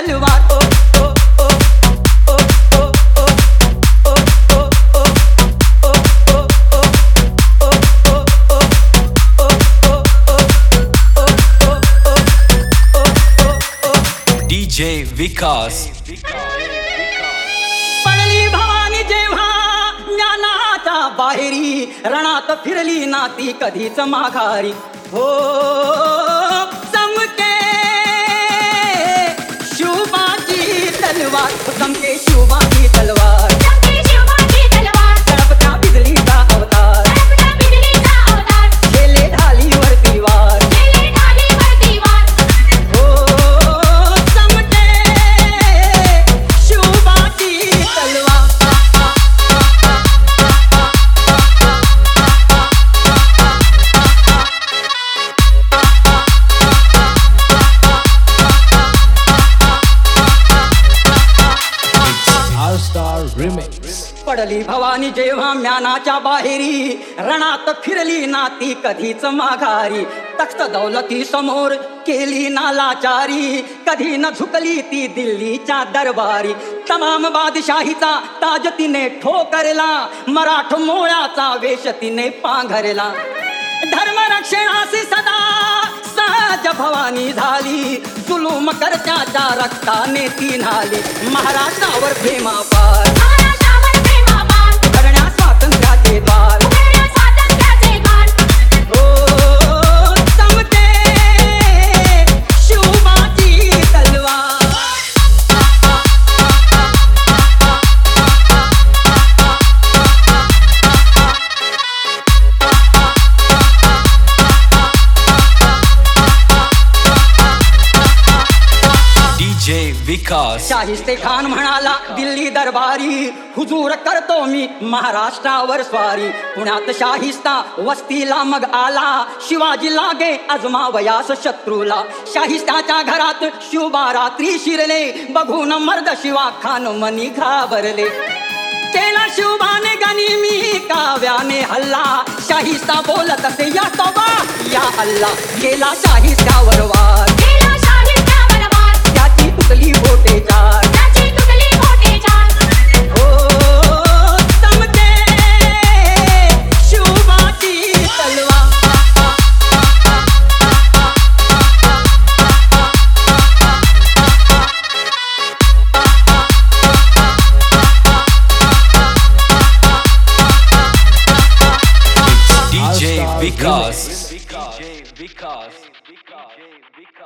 तलवार ओ ओ ओ ओ ओ ओ ओ DJ विकास पडली भवानी जेव्हा ज्ञानाच्या बाहेरी रणात फिरली नाती कधीच माघारी हो चमके शिवबाची तलवार चमके शिवबाची तलवार तडपत्या बिजलीचा अवतार गेले ढालीवरती वार हो चमके शिवबाची तलवार पडली भवानी जेव्हा म्यानाच्या बाहेरी रणात फिरली नाती कधीच माघारी तख्त दौलती समोर केली नालाचारी कधी न झुकली ती दिल्लीच्या दरबारी तमाम बादशाहीचा ताज तिने ठोकरला मराठ मोळ्याचा वेश तिने पांघरला धर्मरक्षणासी सदा सहज भवानी झाली जुलूम करत्याच्या रक्ताने ती न्हाली महाराष्ट्रावर प्रेमापार करण्या स्वातंत्र्याचे द्वार ओ चमके शिवबाची तलवार DJ विकास शाहिस्ते खान म्हणाला दिल्ली दरबारी हुजूर करतो मी महाराष्ट्रावर स्वारी पुण्यात शाहिस्ता वस्तीला मग आला शिवाजी लागे अजमावयास शत्रूला शाहिस्त्याच्या घरात शिवबा रात्री शिरले बघून मर्द शिवा खान मनी घाबरले केला शिवबाने गनिमी काव्याने हल्ला शाहिस्ता बोलत असे या तोबा या अल्ला केला शाहिस्त्यावर वार त्याची तुटली बोटे चार हो चमके शिवबाची तलवार DJ विकास